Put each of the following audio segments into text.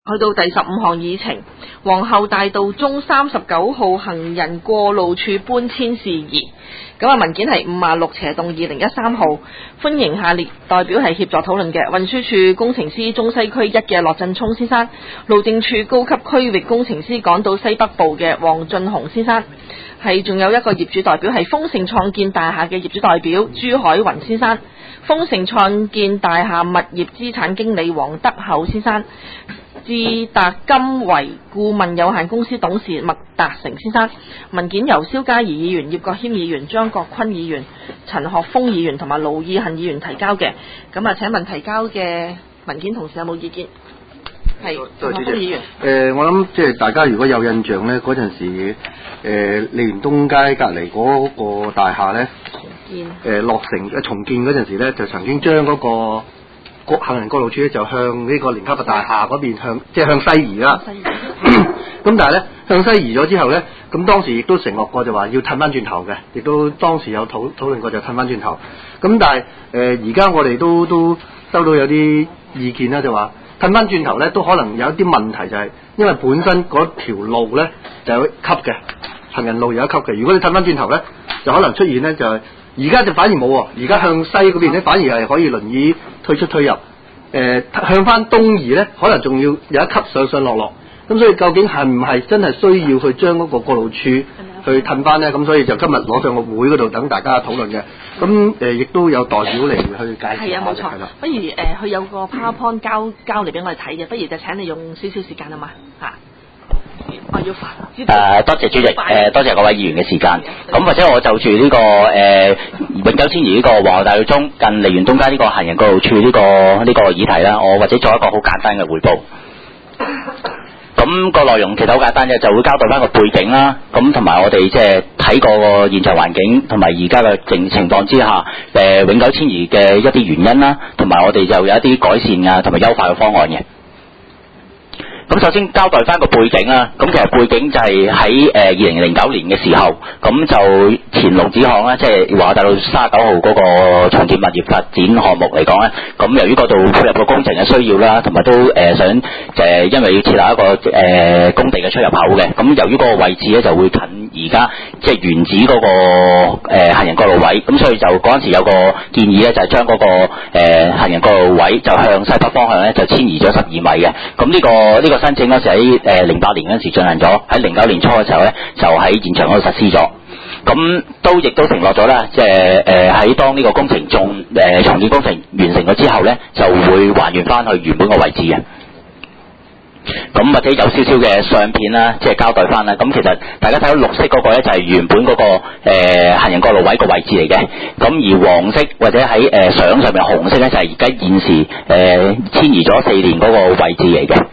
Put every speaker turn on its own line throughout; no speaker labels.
去到第15項議程，皇后大道中39號行人過路處搬遷事宜。咁啊，文件係56/2013號，歡迎下列代表係協助討論嘅：運輸署工程師中西區1嘅駱振聰先生，路政署高級區域工程師港島西北部嘅黃俊雄先生，係仲有一個業主代表係豐盛創建大廈嘅業主代表朱海雲先生，豐盛創建大廈物業資產經理黃德厚先生，智達金維顧問有限公司董事麥達成先生。文件由蕭嘉怡議員、葉國謙議員、張國坤議員、陳學鋒議員同埋盧義恆議員提交嘅。咁啊，請問提交嘅文件同事有冇意見？係，陳學鋒議員。
我諗即係大家如果有印象呢，嗰陣時利園東街隔離嗰個大廈呢，落成重建嗰陣時呢，就曾經將嗰個行人過路處咧就向呢個連卡佛大廈嗰邊向西移啦。咁但係咧向西移咗之後咧，咁當時亦都承諾過就話要褪翻轉頭嘅，亦都當時有討論過就褪翻轉頭。咁但係而家我哋都收到有啲意見啦，就話褪翻轉頭咧都可能有一啲問題，就係因為本身嗰條路咧就有級嘅，行人路有一級嘅。如果你褪翻轉頭咧，就可能出現咧就係而家就反而冇喎，而家向西嗰邊咧反而係可以輪椅退出退入，向翻東移咧可能仲要有一級上上落落，咁所以究竟係唔係真係需要去將嗰個過路處去褪翻咧？咁所以就今日攞上個會嗰度等大家討論嘅。咁亦都有代表嚟去介紹。係啊，冇錯。
不如佢有個 PowerPoint 交嚟俾我哋睇嘅，不如就請你用少少時間啊嘛嚇。我要煩。
多謝主席，多謝各位議員嘅時間。咁或者我就住呢個永久遷移呢個皇后大道中近利園東街呢個行人過路處呢個議題啦，我或者做一個好簡單嘅彙報。咁個內容其實好簡單嘅，就會交代翻個背景啦。咁同埋我哋即係睇過個現場環境同埋而家嘅情況之下，永久遷移嘅一啲原因啦，同埋我哋就有一啲改善啊同埋優化嘅方案嘅。咁首先交代翻個背景啦，咁其實背景就係喺2009年嘅時候，咁就前龍子巷啦，即係皇后大道39號嗰個重建物業發展項目嚟講咧，咁由於嗰度配合個工程嘅需要啦，同埋都想因為要設立一個工地嘅出入口嘅，咁由於嗰個位置咧就會近而家即係原址嗰個行人過路位，咁所以就嗰陣時有個建議咧，就係將嗰個行人過路位就向西北方向咧就遷移咗12米嘅，咁呢個申請嗰時喺08年嗰時進行咗，喺09年初嘅時候咧就喺現場嗰度實施咗，咁亦都承諾咗啦，即係喺當呢個工程重建工程完成咗之後咧，就會還原翻去原本個位置嘅。咁或者有少少嘅相片啦，即係交代翻啦。咁其實大家睇到綠色嗰個咧就係原本嗰個行人過路位個位置嚟嘅，咁而黃色或者喺相上面紅色咧就係而家現時遷移咗4年嗰個位置嚟嘅。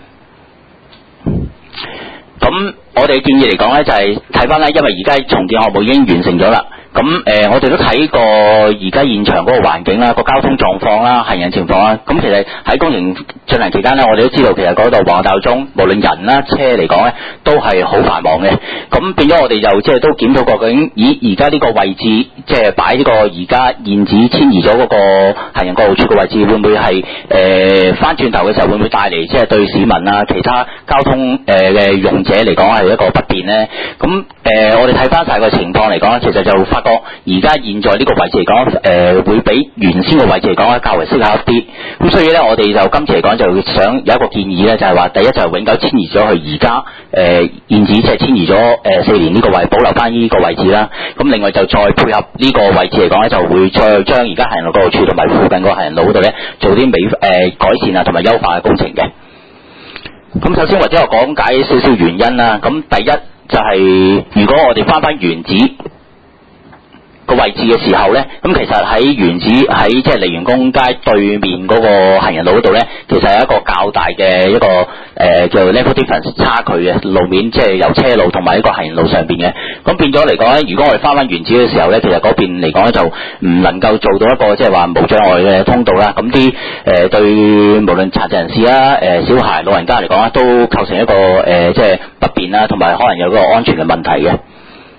咁我哋建議嚟講咧，就係睇翻咧，因為而家重建項目已經完成咗啦。咁我哋都睇過而家現場嗰個環境啦，個交通狀況啦，行人情況啦。咁其實喺工程進行期間咧，我哋都知道其實嗰度皇后大道中無論人啦車嚟講咧，都係好繁忙嘅。咁變咗我哋就即係都檢討過究竟，而家呢個位置即係擺呢個而家現址遷移咗嗰個行人過路處嘅位置，會唔會係翻轉頭嘅時候會唔會帶嚟即係對市民啊其他交通嘅用者嚟講係一個不便咧？咁我哋睇翻晒個情況嚟講，其實就發覺而家現在呢個位置嚟講，會比原先嘅位置嚟講咧較為適合一啲。咁所以咧，我哋就今次嚟講就想有一個建議咧，就係話第一就係永久遷移咗去而家現址，即係遷移咗4年呢個位，保留翻呢個位置啦。咁另外就再配合呢個位置嚟講咧，就會再將而家行人路過路處同埋附近個行人路嗰度咧做啲改善啊同埋優化嘅工程嘅。咁首先或者我講解少少原因啦。咁第一就係如果我哋翻原址個位置嘅時候咧，咁其實喺原址喺即係利園公街對面嗰個行人路嗰度咧，其實係一個較大嘅一個叫 level difference 差距嘅路面，即係由車路同埋一個行人路上邊嘅。咁變咗嚟講咧，如果我哋翻原址嘅時候咧，其實嗰邊嚟講咧就唔能夠做到一個即係話無障礙嘅通道啦。咁啲對無論殘疾人士啦、小孩、老人家嚟講咧，都構成一個即係不便啦，同埋可能有個安全嘅問題嘅。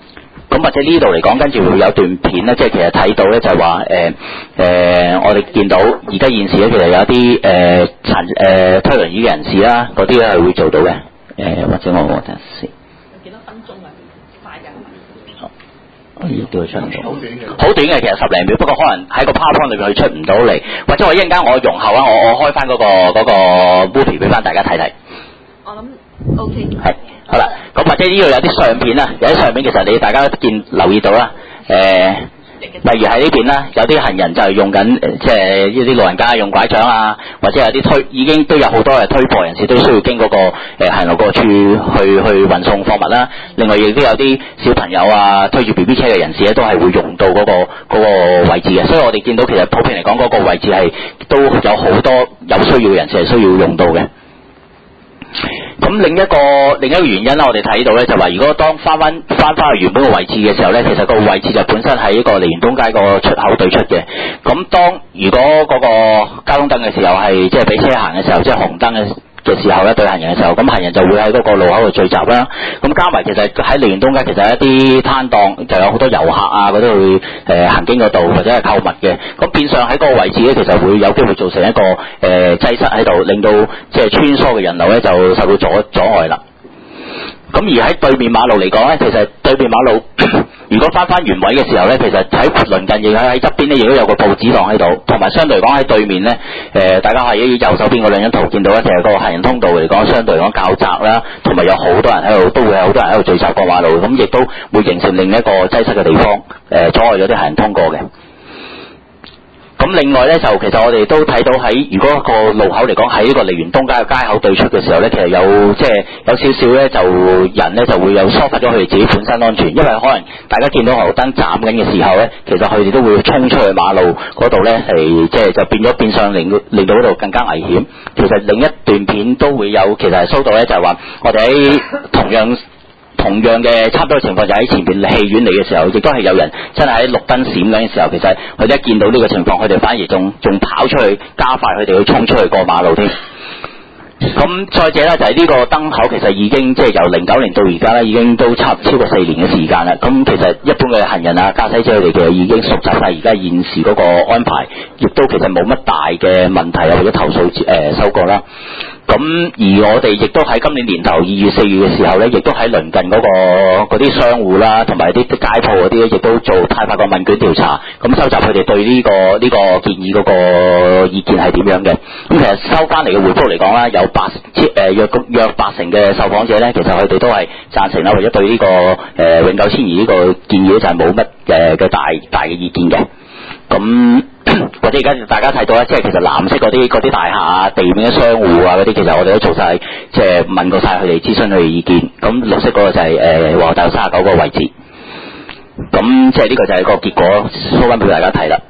咁或者呢度嚟講，跟住會有段片咧，即係其實睇到咧就係話我哋見到而家現時咧，其實有一啲推輪椅嘅人士啦，嗰啲咧係會做到嘅。或者我睇下先。幾多分鐘啊？快緊。叫佢出唔到。好短嘅，其實10零秒，不過可能喺個 PowerPoint 裏邊佢出唔到嚟，或者我一陣間我容後啊，我開翻嗰個 movie 俾翻大家睇睇。
我諗 OK。
係。好啦，咁或者呢度有啲相片啦，有啲相片其實大家留意到啦，例如喺呢邊啦，有啲行人就係用緊即係呢啲老人家用拐杖啊，或者有啲已經都有好多嘅推貨人士都需要經嗰個行人路過處去運送貨物啦。另外亦都有啲小朋友啊推住 BB 車嘅人士咧，都係會用到嗰個位置嘅。所以我哋見到其實普遍嚟講嗰個位置係都有好多有需要嘅人士係需要用到嘅。咁另一個原因啦，我哋睇到咧就話，如果當翻去原本個位置嘅時候咧，其實個位置就本身喺一個梨園東街個出口對出嘅。咁如果嗰個交通燈嘅時候係即係俾車行嘅時候，即係紅燈嘅時候咧，對行人嘅時候，咁行人就會喺嗰個路口度聚集啦。咁加埋其實喺梨園東街其實一啲攤檔就有好多遊客啊嗰啲去行經嗰度或者係購物嘅。咁變相喺嗰個位置咧，其實會有機會造成一個擠塞喺度，令到即係穿梭嘅人流咧就受到阻礙啦。咁而喺對面馬路嚟講咧，其實對面馬路如果翻原位嘅時候咧，其實喺鄰近亦喺側邊咧，亦都有個報紙檔喺度，同埋相對嚟講喺對面咧，大家喺右手邊嗰兩張圖見到咧，其實個行人通道嚟講，相對嚟講較窄啦，同埋有好多人喺度，都會有好多人喺度聚集過馬路，咁亦都會形成另一個擠塞嘅地方，阻礙咗啲行人通過嘅。咁另外咧，就其實我哋都睇到如果個路口嚟講喺呢個梨園東街嘅街口對出嘅時候咧，其實有少少咧就人咧就會有疏忽咗佢哋自己本身安全，因為可能大家見到紅綠燈斬緊嘅時候咧，其實佢哋都會衝出去馬路嗰度咧，係即係就變相令到嗰度更加危險。其實另一段片都會有，其實係收到咧，就係話我哋喺同樣嘅差唔多嘅情況，就喺前邊戲院嚟嘅時候，亦都係有人真係喺綠燈閃緊嘅時候，其實佢哋一見到呢個情況，佢哋反而仲跑出去加快佢哋去衝出去過馬路添。咁再者咧，就係呢個燈口其實已經即係由09年到而家咧，已經都超過4年嘅時間啦。咁其實一般嘅行人啊、駕駛者佢哋嘅已經熟習晒而家現時嗰個安排，亦都其實冇乜大嘅問題啊或者投訴收過啦。咁而我哋亦都喺今年年頭2月4月嘅時候咧，亦都喺鄰近嗰啲商戶啦，同埋啲街鋪嗰啲咧，亦都派發個問卷調查，咁收集佢哋對呢個建議嗰個意見係點樣嘅。咁其實收翻嚟嘅回覆嚟講啦，有約80%嘅受訪者咧，其實佢哋都係贊成啦，或者對呢個永久遷移呢個建議咧就係冇乜嘅大嘅意見嘅。咁或者而家大家睇到咧，即係其實藍色嗰啲大廈啊、地面嘅商戶啊嗰啲，其實我哋都做晒，即係問過晒佢哋諮詢佢哋意見。咁綠色嗰個就係皇后大道39個位置。咁即係呢個就係個結果，show翻俾大家睇啦。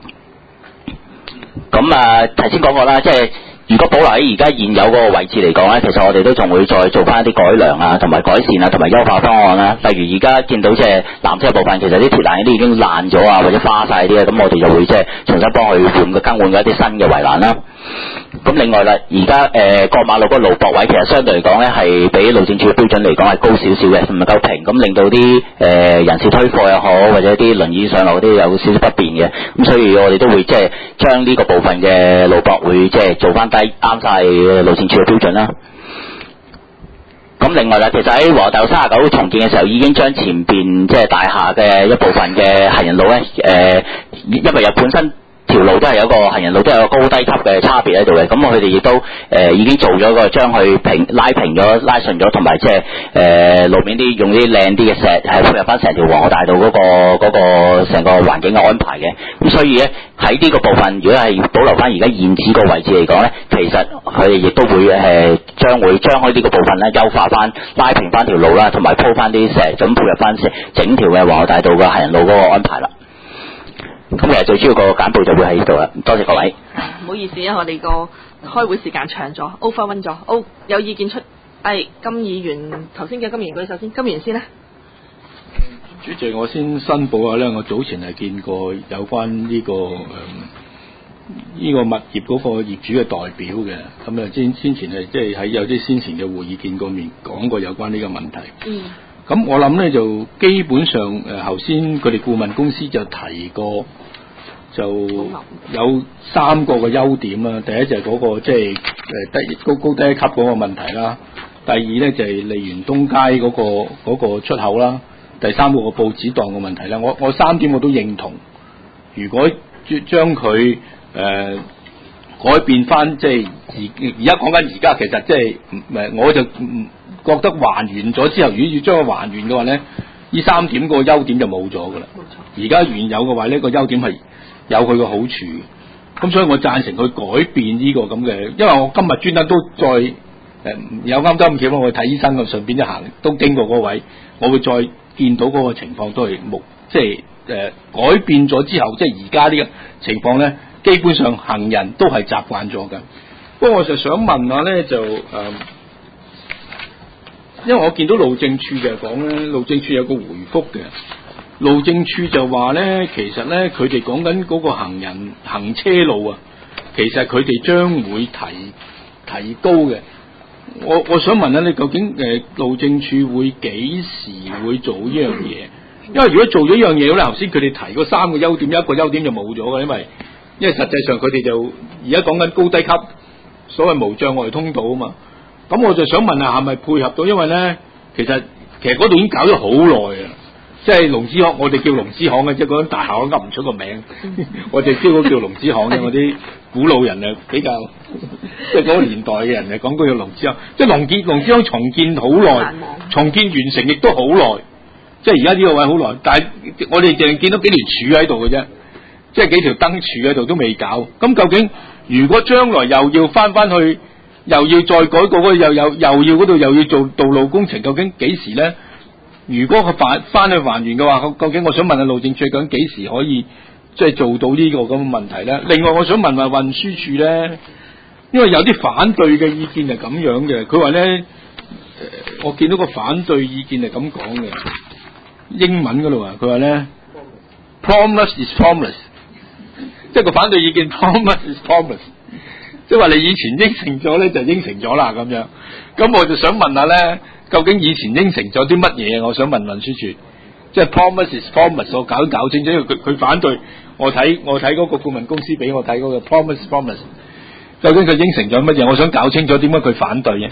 咁頭先講過啦，即係如果保留喺而家現有嗰個位置嚟講咧，其實我哋都仲會再做翻一啲改良啊，同埋改善啊，同埋優化方案啦。例如而家見到即係藍色部分，其實啲鐵欄都已經爛咗啊，或者花晒啲啊，咁我哋就會即係重新幫佢更換一啲新嘅圍欄啦。咁另外啦，而家過馬路嗰個路駁位其實相對嚟講咧，係比路政署嘅標準嚟講係高少少嘅，唔係夠平，咁令到啲人士推貨又好，或者啲輪椅上落嗰啲有少少不便嘅。咁所以我哋都會即係將呢個部分嘅路駁會即係做翻低啱晒路政署嘅標準啦。咁另外啦，其實喺皇后大道39重建嘅時候，已經將前邊即係大廈嘅一部分嘅行人路咧，因為有本身條路都係有個行人路都有個高低級嘅差別喺度嘅，咁佢哋亦都已經做咗個將佢拉平咗、拉順咗，同埋即係路面啲用啲靚啲嘅石係配合翻成條皇后大道嗰個成個環境嘅安排嘅。咁所以咧喺呢個部分，如果係保留翻而家現址個位置嚟講咧，其實佢哋亦都會將開呢個部分咧優化翻、拉平翻條路啦，同埋鋪翻啲石，咁配合翻整條嘅皇后大道嘅行人路嗰個安排啦。咁其實最主要個簡報就會喺呢度啦，多謝各位。
唔好意思啊，我哋個開會時間長咗 ，overrun 咗。有意見出，金議員頭先嘅金議員舉手先，金議員先啦。
主席，我先申報下咧，我早前係見過有關呢個物業嗰個業主嘅代表嘅，咁先前係即係喺有啲先前嘅會議見過面，講過有關呢個問題。 咁我諗咧就基本上頭先佢哋顧問公司就提過，就有3個嘅優點啦。第一就係嗰個即係高低一級嗰個問題啦。第二咧就係利園東街嗰個出口啦。第三個報紙檔嘅問題啦。我3點我都認同。如果將佢改變翻，即係而家講緊而家，其實即係我就覺得還原咗之後，如果要將佢還原嘅話咧，呢3點個優點就冇咗噶啦。而家原有嘅話呢個優點係有佢個好處，咁所以我贊成佢改變呢個咁嘅，因為我今日專登都再有啱得咁巧，我去睇醫生咁，順便一行都經過嗰位，我會再見到嗰個情況都係即係改變咗之後，即係而家呢個情況咧，基本上行人都係習慣咗嘅。不過我就想問下咧，就因為我見到路政署就講咧，路政署有個回覆嘅，路政署就話咧，其實咧佢哋講緊嗰個行車路啊，其實佢哋將會提高嘅。我想問下你究竟路政署會幾時會做呢樣嘢？因為如果做咗呢樣嘢咧，頭先佢哋提嗰3個優點，一個優點就冇咗嘅，因為實際上佢哋就而家講緊高低級所謂無障礙通道啊嘛。咁我就想問下係咪配合到？因為咧其實嗰度已經搞咗好耐啊，即係龍之巷，我哋叫龍之巷嘅，即係嗰間大廈我噏唔出個名，我哋標叫龍之巷嘅，我啲古老人啊比較即係嗰個年代嘅人嚟講，佢叫龍之巷，即係龍之巷重建好耐，重建完成亦都好耐，即係而家呢個位好耐，但係我哋淨係見到幾條柱喺度嘅啫，即係幾條燈柱喺度都未搞。咁究竟如果將來又要翻去，又要再改過嗰又要嗰度又要做道路工程，究竟幾時咧？如果佢翻去還原嘅話，究竟我想問下路政署究竟幾時可以即係做到呢個咁嘅問題咧？另外我想問下運輸署咧，因為有啲反對嘅意見係咁樣嘅，佢話咧我見到個反對意見係咁講嘅，英文嗰度啊，佢話咧 promise is promise， 即係個反對意見 promise is promise， 即係話你以前應承咗咧就應承咗啦咁樣。咁我就想問下咧，究竟以前應承咗啲乜嘢？我想問運輸署，即係 promise is promise， 我搞清楚，因為佢反對。我睇嗰個顧問公司俾我睇嗰個 promise is promise， 究竟佢應承咗乜嘢？我想搞清楚點解佢反對嘅。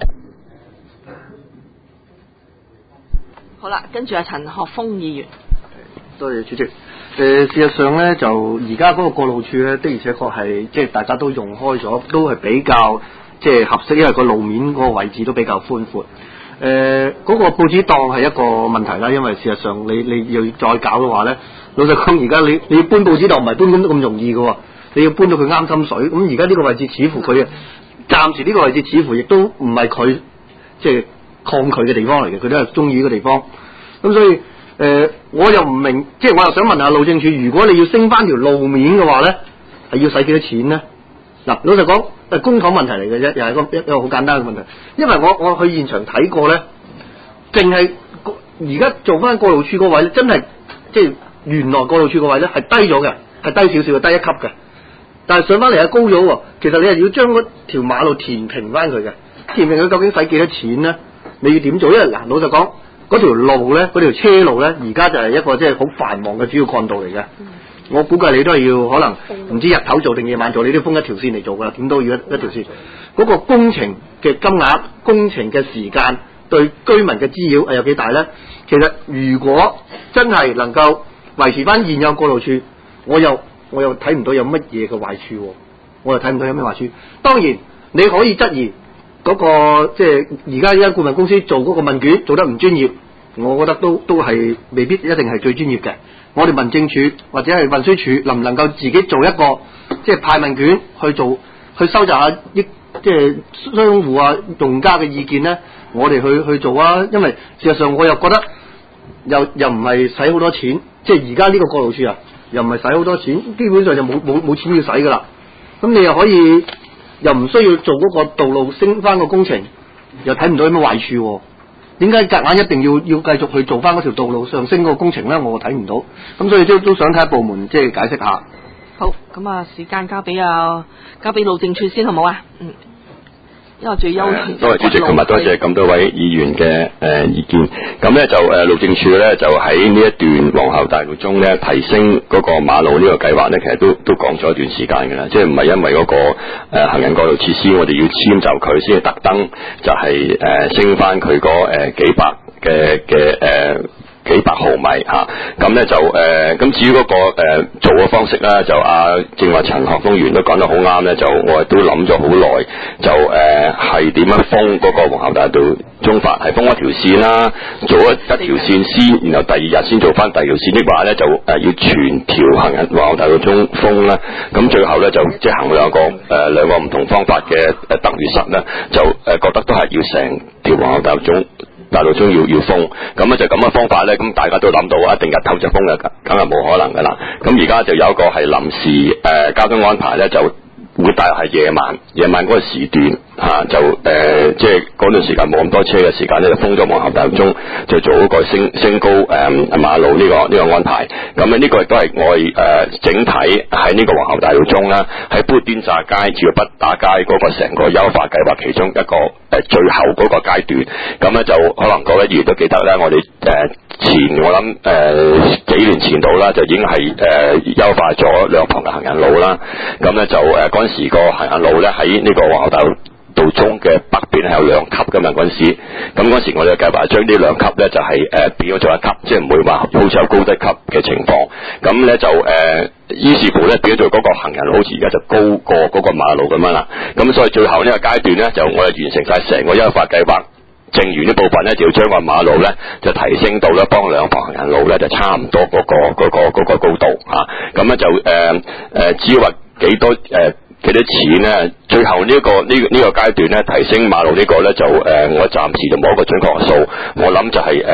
好啦，跟住阿陳學鋒議員。
多謝主席。事實上咧，就而家嗰個過路處咧，的而且確係即係大家都用開咗，都係比較即係合適，因為個路面嗰個位置都比較寬闊。嗰個報紙檔係一個問題啦，因為事實上你要再搞嘅話咧，老實講，而家你要搬報紙檔唔係搬咁容易嘅喎，你要搬到佢啱心水。咁而家呢個位置似乎佢暫時呢個位置似乎亦都唔係佢即係抗拒嘅地方嚟嘅，佢都係中意呢個地方。咁所以我又唔明，即係我又想問下路政署，如果你要升翻條路面嘅話咧，係要使幾多錢咧？嗱，老實講，公帑問題嚟嘅啫，又係一個好簡單嘅問題。因為我去現場睇過咧，淨係而家做翻過路處個位咧，真係即係原來過路處個位咧係低咗嘅，係低少少嘅，低一級嘅。但係上翻嚟係高咗喎。其實你係要將嗰條馬路填平翻佢嘅，填平佢究竟使幾多錢咧？你要點做？因為嗱，老實講，嗰條路咧，嗰條車路咧，而家就係一個即係好繁忙嘅主要幹道嚟嘅。我估計你都係要可能唔知日頭做定夜晚做，你都封一條線嚟做㗎啦。點都要一條線。嗰個工程嘅金額、工程嘅時間對居民嘅滋擾係有幾大咧？其實如果真係能夠維持翻現有過路處，我又睇唔到有乜嘢嘅壞處，我又睇唔到有咩壞處。當然你可以質疑嗰個即係而家呢間顧問公司做嗰個問卷做得唔專業，我覺得都係未必一定係最專業嘅。我哋民政處或者係運輸署能唔能夠自己做一個即係派問卷去收集下即係商戶啊用家嘅意見咧？我哋去做啊，因為事實上我又覺得又唔係使好多錢，即係而家呢個過路處啊，又唔係使好多錢，基本上就冇錢要使噶啦。咁你又可以又唔需要做嗰個道路升翻個工程，又睇唔到有咩壞處。點解夾硬一定要繼續去做翻嗰條道路上升嗰個工程咧？我睇唔到，咁所以都想睇下部門即係解釋下。
好，咁啊時間交俾路政署先好唔好啊？ 因為最優先。
多謝主席，同埋多謝咁多位議員嘅意見。咁咧就路政署咧就喺呢一段皇后大道中咧提升嗰個馬路呢個計劃咧，其實都講咗一段時間㗎啦。即係唔係因為嗰個行人過路設施我哋要遷就佢先特登就係升翻佢嗰幾百嘅幾百毫米嚇，咁咧就咁至於嗰個做嘅方式咧，就正話陳學鋒議員都講得好啱咧，就我哋都諗咗好耐，就係點樣封嗰個皇后大道中法，係封一條線啦，做一條線先，然後第二日先做翻第二條線，呢話咧就要全條行人皇后大道中封啦，咁最後咧就即係衡量兩個唔同方法嘅得與失咧，就覺得都係要成條皇后大道中要封，咁咧就咁嘅方法咧，咁大家都諗到一定日頭就封嘅，梗係冇可能噶啦。咁而家就有一個係臨時交通安排咧，就會大約係夜晚嗰個時段就即係嗰段時間冇咁多車嘅時間咧，就封咗皇后大道中，就做嗰個升高馬路呢個安排。咁咧呢個亦都係我哋整體喺呢個皇后大道中啦，喺砵甸乍街至到畢打街嗰個成個優化計劃其中一個最後嗰個階段。咁咧就可能各位議員都記得咧，我哋我諗幾年前度啦，就已經係優化咗兩旁嘅行人路啦。咁咧就嗰陣時個行人路咧喺呢個皇后大道中嘅北邊係有兩級㗎嘛，嗰陣時。咁嗰陣時我哋計劃將呢兩級咧就係變咗做一級，即係唔會話好似有高低級嘅情況。咁咧就於是乎咧變咗做嗰個行人路好似而家就高過嗰個馬路咁樣啦。咁所以最後呢個階段咧就我哋完成晒成個優化計劃。剩餘呢部分咧，就要將個馬路咧就提升到咧，幫兩旁行人路咧就差唔多嗰個高度嚇。咁咧就只要話幾多錢咧？最後呢個階段咧，提升馬路呢個咧就我暫時就冇一個準確嘅數，我諗就係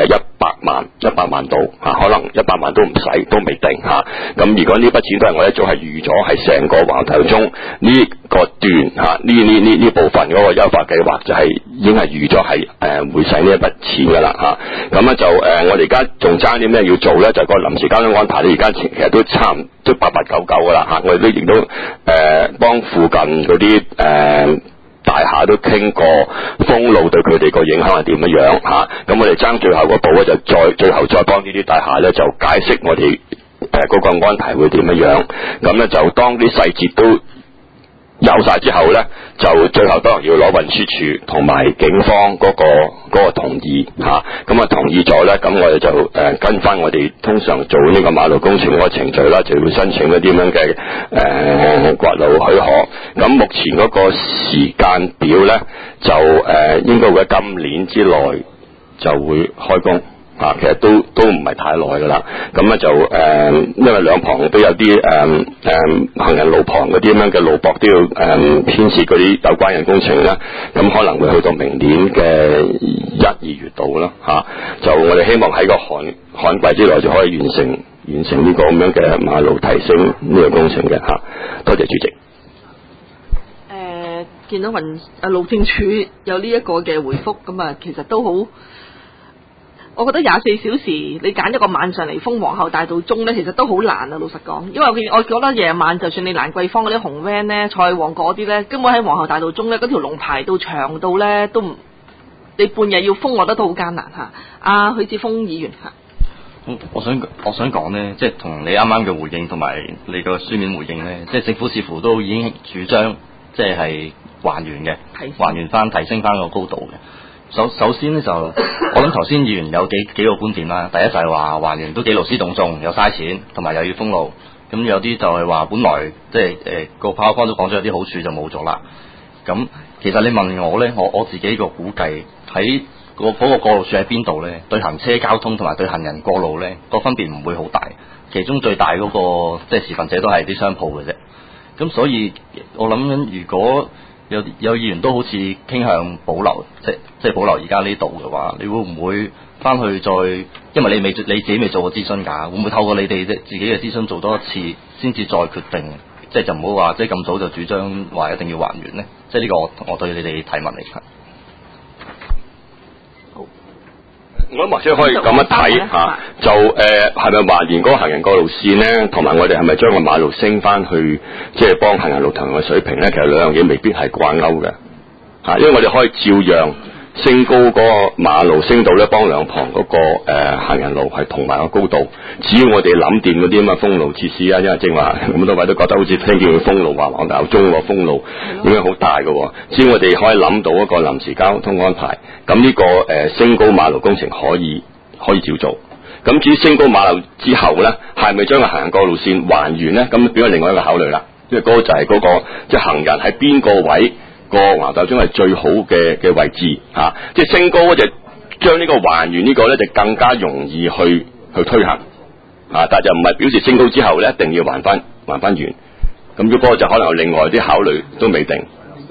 100萬度嚇，可能100萬都唔使，都未定嚇。咁如果呢筆錢都係我一早係預咗，係成個皇后大道中呢個段嚇呢部分嗰個優化計劃就係已經係預咗係會使呢一筆錢㗎啦嚇。咁咧就我哋而家仲爭啲咩要做咧？就係個臨時交通安排咧，而家其實都差唔多8899㗎啦嚇。我哋都亦都幫附近嗰啲大廈都傾過封路對佢哋個影響係點樣嚇。咁我哋爭最後嗰步咧，就最後再幫呢啲大廈咧就解釋我哋嗰個安排會點樣。咁咧就當啲細節都有晒之後咧，就最後當然要攞運輸署同埋警方嗰個同意嚇。咁啊同意咗咧，咁我哋就跟翻我哋通常做呢個馬路工程嗰個程序啦，就會申請一啲咁樣嘅掘路許可。咁目前嗰個時間表咧，就應該會喺今年之內就會開工。其實都唔係太耐噶啦，咁咧就因為兩旁都有啲行人路旁嗰啲咁樣嘅路駁都要牽涉嗰啲有關嘅工程啦，咁可能會去到明年嘅1、2月度啦就我哋希望喺個旱季之內就可以完成呢個咁樣嘅馬路提升呢個工程嘅多謝主席。
見到路政署有呢一個嘅回覆，咁啊其實都好。我覺得24小時你揀一個晚上嚟封皇后大道中咧，其實都好難啊！老實講，因為我覺得夜晚就算你蘭桂坊嗰啲紅 van 咧、菜旺嗰啲咧，根本喺皇后大道中咧嗰條龍排到長到咧都唔，你半日要封我覺得都好艱難嚇。許智峯議員
我想講咧，即係同你啱啱嘅回應同埋你個書面回應咧，即係政府似乎都已經主張即係還原嘅，還原翻提升翻個高度嘅。首先咧就，我諗頭先議員有幾個觀點啦。第一就係話還原都幾勞師動眾，又嘥錢，同埋又要封路。咁有啲就係話本來即係個PowerPoint都講咗有啲好處就冇咗啦。咁其實你問我咧，我自己個估計喺嗰個過路處喺邊度咧？對行車交通同埋對行人過路咧，個分別唔會好大。其中最大嗰個即係持份者都係啲商鋪嘅啫。咁所以我諗緊，如果有議員都好似傾向保留，即係保留而家呢度嘅話，你會唔會翻去再？因為你自己未做過諮詢㗎，會唔會透過你哋自己嘅諮詢做多一次，先至再決定？即係就唔好話即係咁早就主張話一定要還原呢？即係呢個我對你哋提問嚟㗎。
我諗或者可以咁樣睇就係咪還原嗰個行人過路線咧？同埋我哋係咪將個馬路升翻去，即係幫行人路同樣嘅水平咧？其實兩樣嘢未必係掛鈎嘅因為我哋可以照樣升高嗰個馬路，升到咧幫兩旁嗰個行人路係同埋個高度。只要我哋諗掂嗰啲咁嘅封路設施啊，因為正話咁多位都覺得好似聽見佢封路話黃大中個封路應該好大嘅，只要我哋可以諗到一個臨時交通安排，咁呢個升高馬路工程可以照做。咁至於升高馬路之後咧，係咪將個行人過路線還原咧？咁變咗另外一個考慮啦，因為嗰個就係嗰個即係行人喺邊個位個橫大中係最好嘅位置嚇，即係升高嗰就將呢個還原呢個咧就更加容易去推行但係就唔係表示升高之後咧一定要還翻原，咁嗰個就可能有另外啲考慮都未定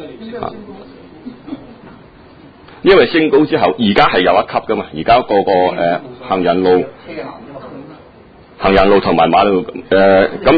因為升高之後而家係有一級噶嘛，而家個行人路同埋馬路咁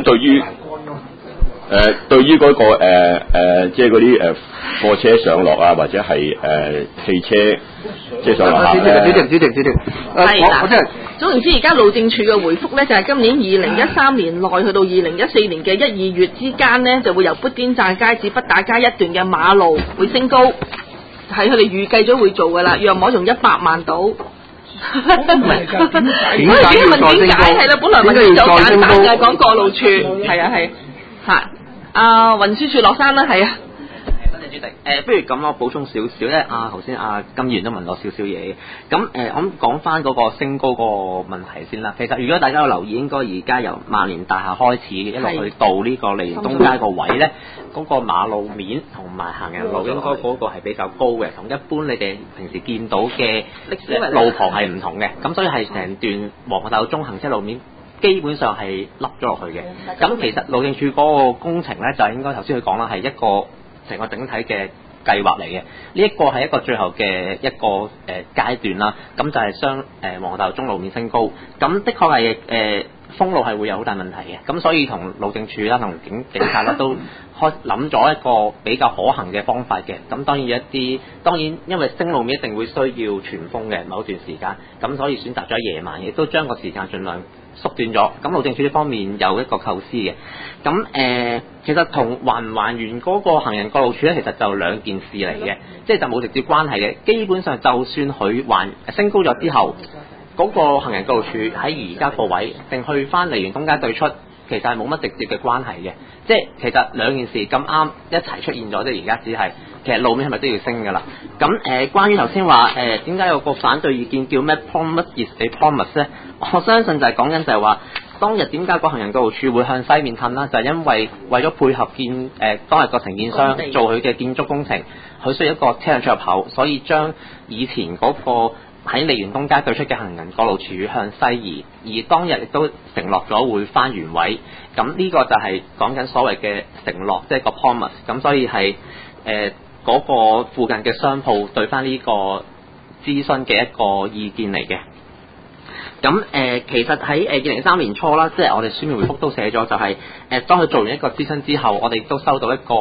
對於嗰個即係嗰啲貨車上落啊，或者係汽車即係上落客咧。
主席，我真係
總言之，而家路政署嘅回覆咧，就係今年2013年內去到2014年嘅1、2月之間呢，就會由砵甸乍街至畢打街一段嘅馬路會升高，係佢哋預計咗會做噶啦，約莫用100萬到。點解係啦？本來問題就好簡單嘅，講過路處係啊運輸署落山啦，係啊。
多謝主席。不如咁我補充少少咧。頭先金議員都問我少少嘢。咁我講翻嗰個升高個問題先啦。其實如果大家有留意，應該而家由萬聯大廈開始一路去到呢個利園東街個位咧，嗰個馬路面同埋行人路應該嗰個係比較高嘅，同一般你哋平時見到嘅路旁係唔同嘅。咁所以係成段黃大道中行車路面基本上係凹咗落去嘅。咁其實路政署嗰個工程咧，就係應該頭先佢講啦，係一個成個整體嘅計劃嚟嘅。呢一個係一個最後嘅一個階段啦。咁就係將黃大道中路面升高。咁的確係封路係會有好大問題嘅。咁所以同路政署啦同警察啦都諗咗一個比較可行嘅方法嘅。咁當然因為升路面一定會需要全封嘅某段時間，咁所以選擇咗夜晚，亦都將個時間盡量縮短咗。咁路政署呢方面有一個構思嘅。咁其實同還唔還原嗰個行人過路處咧，其實就兩件事嚟嘅，即係就冇直接關係嘅。基本上就算佢升高咗之後，嗰個行人過路處喺而家個位定去翻利園東街對出，其實係冇乜直接嘅關係嘅。即係其實兩件事咁啱一齊出現咗，即係而家只係其實路面係咪都要升㗎啦？咁關於頭先話點解有個反對意見叫咩 promise is a promise 咧？我相信就係講緊就係話當日點解個行人過路處會向西面褪啦？就係因為咗配合當日個承建商做佢嘅建築工程，佢需要一個車輛出入口，所以將以前嗰個喺利園東街對出嘅行人過路處向西移，而當日亦都承諾咗會翻原位。咁呢個就係講緊所謂嘅承諾，即係個 promise。咁所以係嗰個附近嘅商鋪對翻呢個諮詢嘅一個意見嚟嘅。咁其實喺2003年初啦，即係我哋書面回覆都寫咗，就係當佢做完一個諮詢之後，我哋都收到一個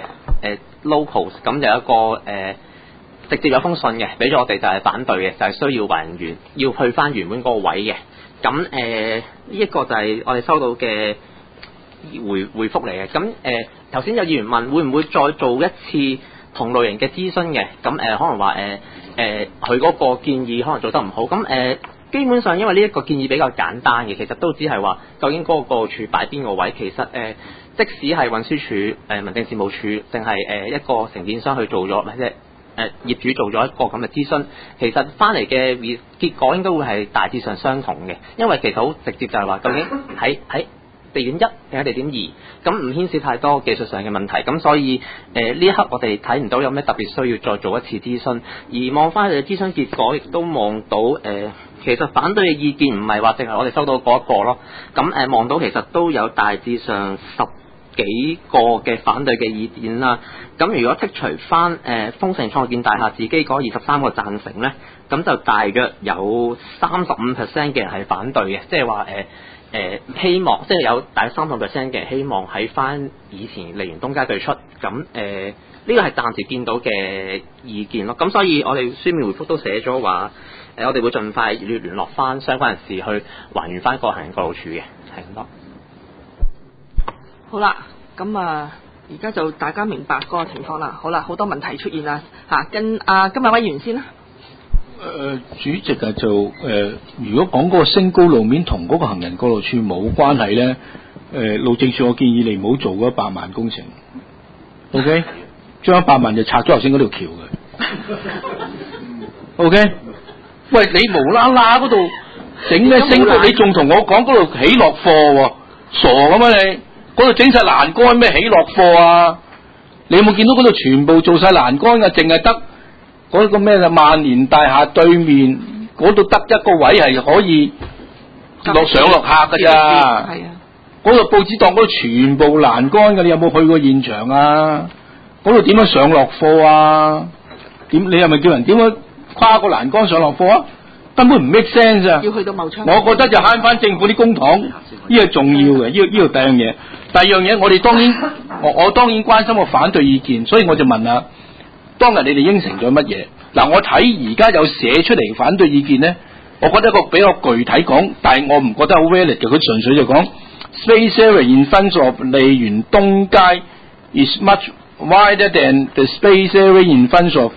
locals， 咁有一個直接有封信嘅，俾咗我哋就係反對嘅，就係需要還原，要去翻原本嗰個位嘅。咁呢一個就係我哋收到嘅回覆嚟嘅。咁頭先有議員問會唔會再做一次同類型嘅諮詢嘅？咁可能話佢嗰個建議可能做得唔好。咁基本上因為呢一個建議比較簡單嘅，其實都只係話究竟嗰個處擺邊個位。其實即使係運輸署、民政事務處定係一個承建商去做咗，或者業主做咗一個咁嘅諮詢，其實翻嚟嘅結果應該會係大致上相同嘅。因為其實好直接就係話究竟喺地點1定係地點2，咁唔牽涉太多技術上嘅問題。咁所以呢一刻我哋睇唔到有咩特別需要再做一次諮詢。而望翻佢哋諮詢結果，亦都望到其實反對嘅意見唔係話淨係我哋收到嗰一個咯。咁望到其實都有大致上10幾個嘅反對嘅意見啦。咁如果剔除翻豐盛創建大廈自己嗰23個贊成咧，咁就大約有35% 嘅人係反對嘅，即係話希望即係有大約30% 嘅人希望喺翻以前利園東街對出。咁呢個係暫時見到嘅意見咯。咁所以我哋書面回覆都寫咗話我哋會盡快聯絡翻相關人士去還原翻個行人過路處嘅，係咁多。
好啦，咁而家就大家明白嗰個情況啦。好啦，好多問題出現啦嚇，跟今日委員先啦。
主席啊，如果講嗰個升高路面同嗰個行人過路處冇關係咧，路政署我建議你唔好做嗰100萬工程 ，OK？ 將100萬就拆咗頭先嗰條橋嘅 ，OK？ 喂，你無啦啦嗰度整咩升高，你仲同我講嗰度起落貨喎，傻咁啊你？嗰度整晒欄杆咩起落貨啊？你有冇見到嗰度全部做晒欄杆啊？淨係得嗰個咩啦？萬年大廈對面嗰度得一個位係可以上落客㗎咋？係啊！嗰度報紙檔嗰度全部欄杆㗎，你有冇去過現場啊？嗰度點樣上落貨啊？你係咪叫人點樣跨個欄杆上落貨啊？根本唔 make sense 啊！
要去到茂昌，
我覺得就慳翻政府啲公帑，呢個重要嘅，呢個第一樣嘢。第二樣嘢，我哋當然我當然關心個反對意見，所以我就問啦，當日你哋應承咗乜嘢？嗱，我睇而家有寫出嚟反對意見咧，我覺得一個比較具體講，但係我唔覺得好 valid 嘅，佢純粹就講 space area in front of 利園東街 is much wider than the space area in front of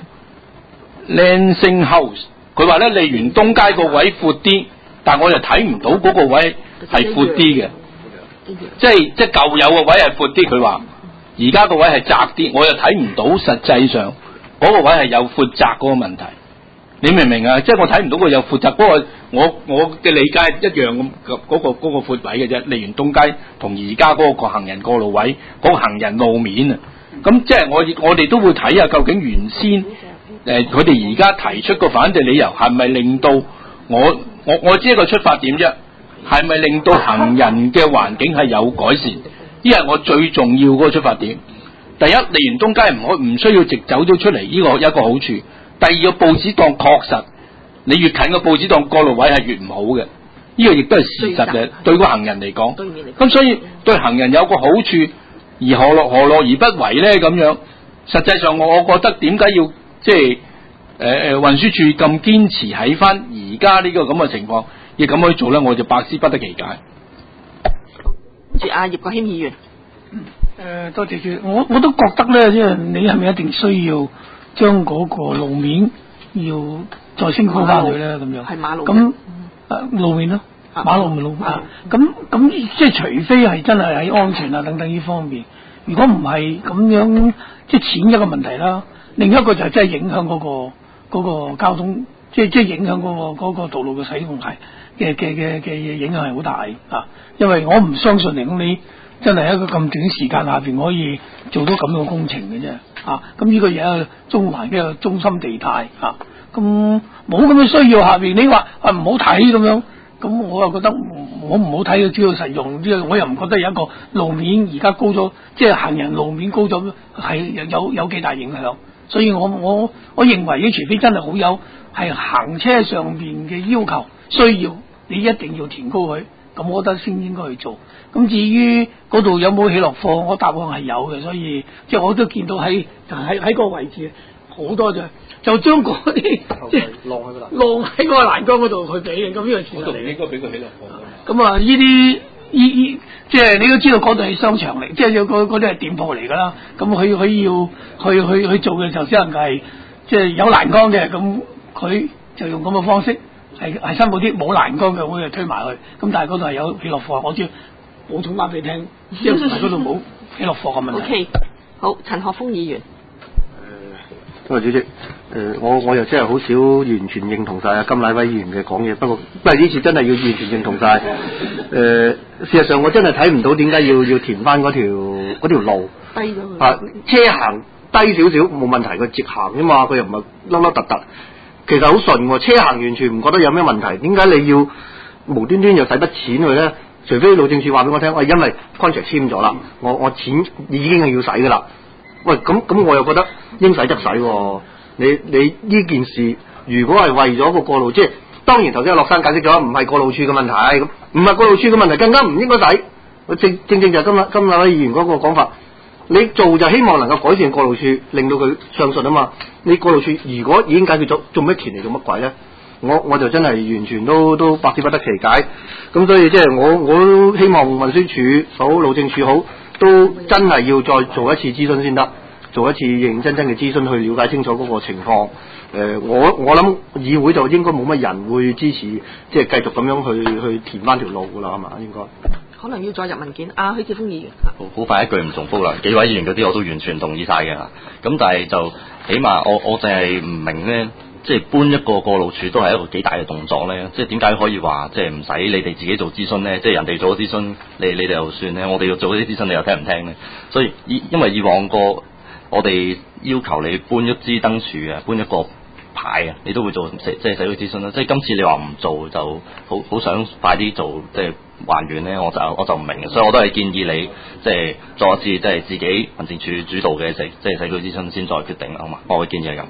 Lansing House。佢話咧，利園東街個位闊啲，但我就睇唔到嗰個位係闊啲嘅，即係舊有個位係闊啲。佢話而家個位係窄啲，我又睇唔到實際上嗰個位係有闊窄嗰個問題。你明唔明啊？即係我睇唔到佢有闊窄，不過我嘅理解一樣咁嗰個闊位嘅啫。利園東街同而家嗰個行人過路位嗰個行人路面啊，咁即係我哋都會睇下究竟原先。佢哋而家提出個反對理由係咪令到我知一個出發點啫？係咪令到行人嘅環境係有改善？呢係我最重要嗰個出發點。第一，利園東街唔需要直走咗出嚟，呢個一個好處。第二個報紙檔確實，你越近個報紙檔過路位係越唔好嘅，呢個亦都係事實嘅。對個行人嚟講，咁所以對行人有個好處，而何樂而不為咧？咁樣實際上我覺得點解要？即係運輸署咁堅持喺翻而家呢個咁嘅情況，要咁去做咧，我就百思不得其解。
跟住葉國謙議員，
多謝主，我都覺得咧，即係你係咪一定需要將嗰個路面要再升高翻去咧？咁樣係馬路咁路面咯，馬路咪路面。咁即係除非係真係喺安全啊等等呢方面，如果唔係咁樣，即係錢一個問題啦。另一個就係真係影響嗰個交通，即係影響嗰個道路嘅使用係嘅影響係好大啊！因為我唔相信嚟講你真係一個咁短時間下邊可以做到咁樣嘅工程嘅啫啊！咁呢個嘢係中環嘅中心地帶啊，咁冇咁嘅需要下邊，你話唔好睇咁樣，咁我又覺得我唔好睇，主要實用，我又唔覺得有一個路面而家高咗，即係行人路面高咗係有幾大影響。所以我認為，除非真係好有係行車上邊嘅要求需要，你一定要填高佢，咁我覺得先應該去做。咁至於嗰度有冇起落貨，我答案係有嘅，所以即係我都見到喺個位置好多就將嗰啲即係晾喺個欄杆嗰度去俾嘅，咁呢個事實嚟。嗰度唔應該俾佢起落貨。咁啊，呢啲即係你都知道嗰度係商場嚟，即係嗰啲係店鋪嚟㗎啦。咁佢要去做嘅時候，只能係即係有欄杆嘅，咁佢就用咁嘅方式係申報啲冇欄杆嘅，我就推埋去。咁但係嗰度係有起落貨，我知補充翻俾你聽，即係嗰度冇起落貨嘅問題。
OK， 好，陳學鋒議員。
多謝主席。我又真係好少完全認同晒阿甘乃威議員嘅講嘢，不過呢次真係要完全認同晒。事實上我真係睇唔到點解要填翻嗰條路低咗佢。車行低少少冇問題，佢直行啫嘛，佢又唔係凹凹凸凸，其實好順喎。車行完全唔覺得有咩問題，點解你要無端端又使筆錢去咧？除非路政署話俾我聽，因為 contract 簽咗啦，我錢已經係要使噶啦。喂，咁我又覺得應使則使喎。你呢件事如果係為咗個過路，即係當然頭先阿樂生解釋咗，唔係過路處嘅問題，咁唔係過路處嘅問題，更加唔應該使。正就係今日位議員嗰個講法，你做就希望能夠改善過路處，令到佢暢順啊嘛。你過路處如果已經解決咗，做咩填嚟做乜鬼咧？我就真係完全都百思不得其解。咁所以即係我都希望運輸署好、路政署好， 都真係要再做一次諮詢先得，做一次認真嘅諮詢去了解清楚嗰個情況。我諗議會就應該冇乜人會支持，即係繼續咁樣去填翻條路噶啦，係嘛？應該
可能要再入文件。許智峰議員，
好快一句唔重複啦，幾位議員嗰啲我都完全同意晒嘅。咁但係就起碼我淨係唔明咧，即係搬一個過路處都係一個幾大嘅動作咧。即係點解可以話即係唔使你哋自己做諮詢咧？即係人哋做咗諮詢，你哋又算咧，我哋要做啲諮詢，你又聽唔聽咧？所以因為以往我哋要求你搬一支燈柱啊，搬一個牌啊，你都會做即係社會諮詢啦。即係今次你話唔做，就好想快啲做，即係還原咧，我就唔明嘅。所以我都係建議你即係做一次即係自己民政處主導嘅即係社區諮詢先再決定，好嘛？我嘅建議係咁。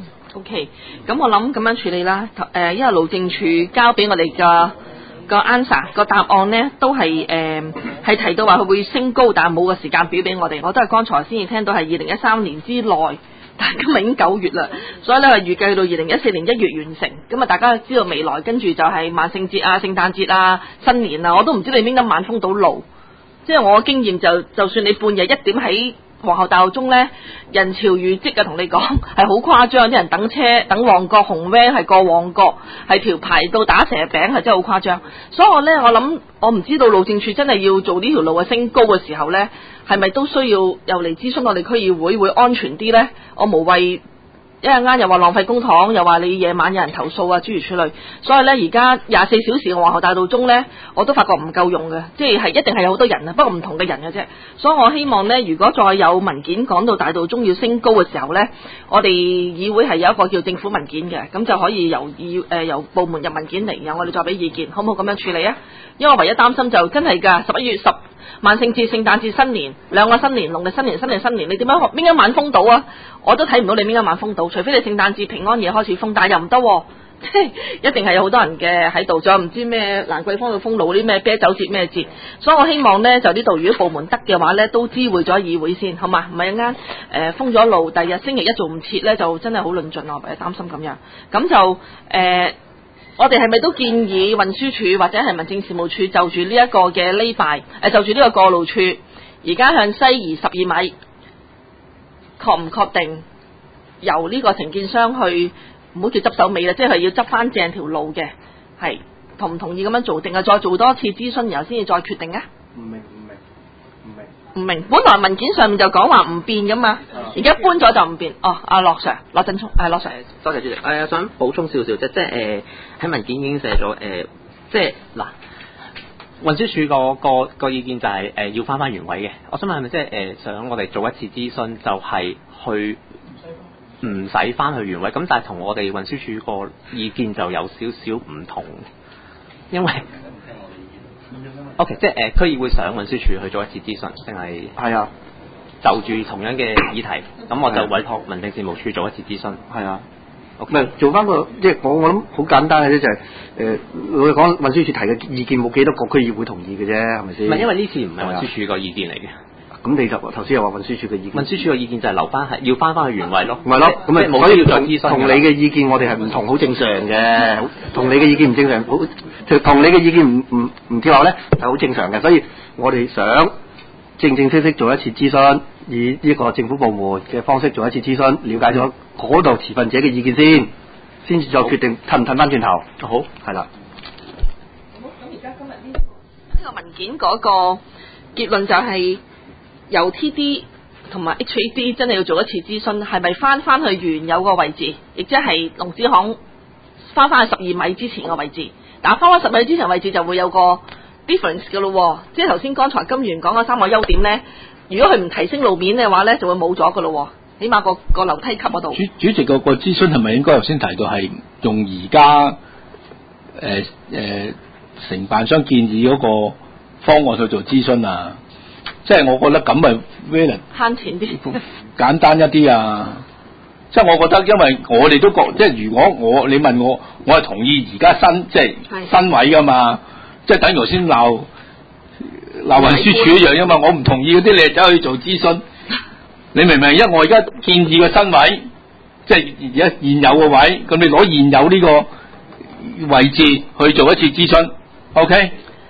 OK， 咁我諗咁樣處理啦。因為路政署交俾我哋個 answer 個答案呢，都係提到話佢會升高，但係冇個時間表俾我哋。我都係剛才先至聽到係2013年之內。但係今日已經9月啦，所以咧預計到2014年1月完成。咁啊，大家知道未來跟住就係萬聖節啊、聖誕節啊、新年啊，我都唔知你邊得晚封到路。即係我嘅經驗就算你半夜1點喺皇后大道中咧，人潮如織啊，同你講係好誇張，啲人等車等旺角紅 van 係過旺角，係條排到打蛇餅，係真係好誇張。所以我諗我唔知道路政署真係要做呢條路嘅升高嘅時候咧，係咪都需要又嚟諮詢我哋區議會安全啲咧？我無謂一陣間又話浪費公帑，又話你夜晚有人投訴啊，諸如此類。所以咧，而家24小時嘅皇后大道中咧，我都發覺唔夠用嘅，即係一定係有好多人啊，不過唔同嘅人嘅啫。所以我希望咧，如果再有文件講到大道中要升高嘅時候咧，我哋議會係有一個叫政府文件嘅，咁就可以由部門入文件嚟，然後我哋再俾意見，好唔好咁樣處理啊？因為我唯一擔心就真係㗎，11月10萬聖節、聖誕節、新年兩個新年，農曆新年、新年，你點樣邊一晚封到啊？我都睇唔到你邊一晚封到，除非你聖誕節、平安夜開始封，但係又唔得，即係一定係有好多人嘅喺度，仲有唔知咩蘭桂坊度封路啲咩啤酒節咩節，所以我希望呢，就呢度如果部門得嘅話呢，都知會咗議會先，好嘛？唔係一間封咗路，第日星期一做唔切呢，就真係好論盡，我擔心咁樣，咁就我哋係咪都建議運輸署或者係民政事務處就住呢一個嘅呢排就住呢個過路處，而家向西移12米，確唔確定由呢個承建商去，唔好叫執手尾啦，即係要執翻正條路嘅，係同唔同意咁樣做，定係再做多次諮詢，然後先至再決定啊？唔明，本來文件上面就講話唔變噶嘛，而家搬咗就唔變。阿樂 Sir， 羅振聰，羅 Sir，
多謝主席。想補充少少啫，即係喺文件已經寫咗即係嗱，運輸署個意見就係要翻原位嘅。我想問係咪即係想我哋做一次諮詢，就係去唔使翻去原位？咁但係同我哋運輸署個意見就有少少唔同，因為。OK， 即係區議會想運輸署去做一次諮詢，定係
係啊？
就住同樣嘅議題，咁我就委託民政事務處做一次諮詢。
係啊，唔係做翻個即係我諗好簡單嘅啫，就係我哋講運輸署提嘅意見冇幾多個區議會同意嘅啫，係咪先？
唔係，因為呢次唔係運輸署個意見嚟嘅。咁
你就頭先又話運輸署嘅意見，
運輸署嘅意見就係留翻係要翻去原位咯。
唔係咯，咁
冇需要再諮詢。
同你嘅意見我哋係唔同，好正常嘅。同你嘅意見唔正常，好同你嘅意見唔跳合咧，係好正常嘅。所以我哋想正式做一次諮詢，以呢個政府部門嘅方式做一次諮詢，了解咗嗰度持份者嘅意見先至再決定褪唔褪翻轉頭。好，係啦。
好，咁而家今日呢個文件嗰個結論就係。由 TD 同埋 HAD 真係要做一次諮詢，係咪翻去原有個位置，亦即係龍子巷翻去12米之前個位置？但係翻10米之前位置就會有個 difference 嘅咯，即係頭先剛才金源講嘅3個優點咧，如果佢唔提升路面嘅話咧，就會冇咗嘅咯，起碼個樓梯級嗰度。主
席個諮詢係咪應該頭先提到係用而家承辦商建議嗰個方案去做諮詢啊？即係我覺得咁咪
慳錢啲，
簡單一啲啊！即係我覺得，因為我哋都覺，即係如果你問我係同意而家新位噶嘛，即係等於頭先鬧運輸署一樣啊嘛，我唔同意嗰啲你走去做諮詢，你明唔明？因為我而家建議個新位，即係而家現有個位，咁你攞現有呢個位置去做一次諮詢 ，OK？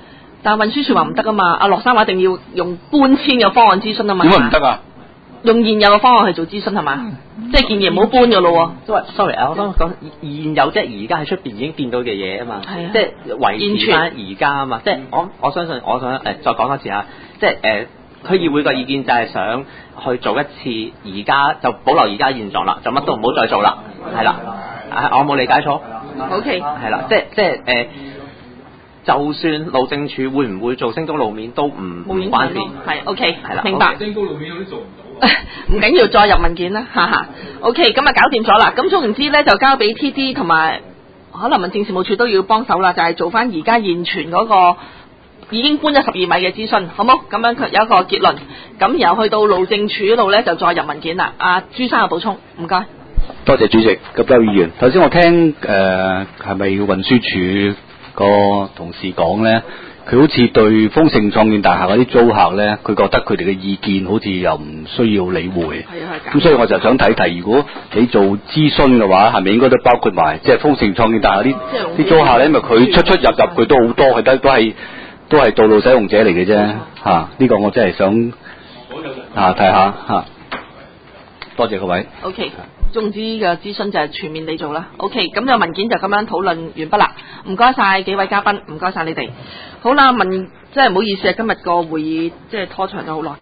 但運輸署話唔得啊嘛，阿樂生話一定要用搬遷嘅方案諮詢啊嘛。
點解唔得啊？
用現有嘅方案去做諮詢係嘛？即係建議唔好搬㗎咯喎。
sorry 我想講現有即係而家喺出邊已經見到嘅嘢啊嘛，即係維持翻而家啊嘛。即係我相信，我想再講多次嚇，即係區議會個意見就係想去做一次而家就保留而家現狀啦，就乜都唔好再做啦，係啦。我冇理解錯。
OK。
係啦，即係就算路政署會唔會做升高路面都唔關事。
係 OK。
係啦。
明白。
升高路面嗰啲做唔到。
唔緊要，再入文件啦，哈哈。OK， 咁啊搞掂咗啦。咁總言之咧，就交俾 TD 同埋可能民政事務處都要幫手啦，就係做翻而家現存嗰個已經搬咗12米嘅諮詢，好冇？咁樣佢有一個結論。咁然後去到路政署嗰度咧，就再入文件啦。阿朱生有補充，唔該。
多謝主席。咁周議員，頭先我聽係咪運輸署個同事講咧？佢好似對豐盛創建大廈嗰啲租客咧，佢覺得佢哋嘅意見好似又唔需要理會。咁所以我就想睇睇，如果你做諮詢嘅話，係咪應該都包括埋即係豐盛創建大廈啲租客咧？因為佢出入佢都好多，佢都係道路使用者嚟嘅啫。呢個我真係想睇下嚇。多謝各位。OK。總之嘅諮詢就係全面地做啦。OK， 咁就文件就咁樣討論完畢啦。唔該晒幾位嘉賓，唔該晒你哋。好啦，即係唔好意思啊，今日個會議即係拖長咗好耐。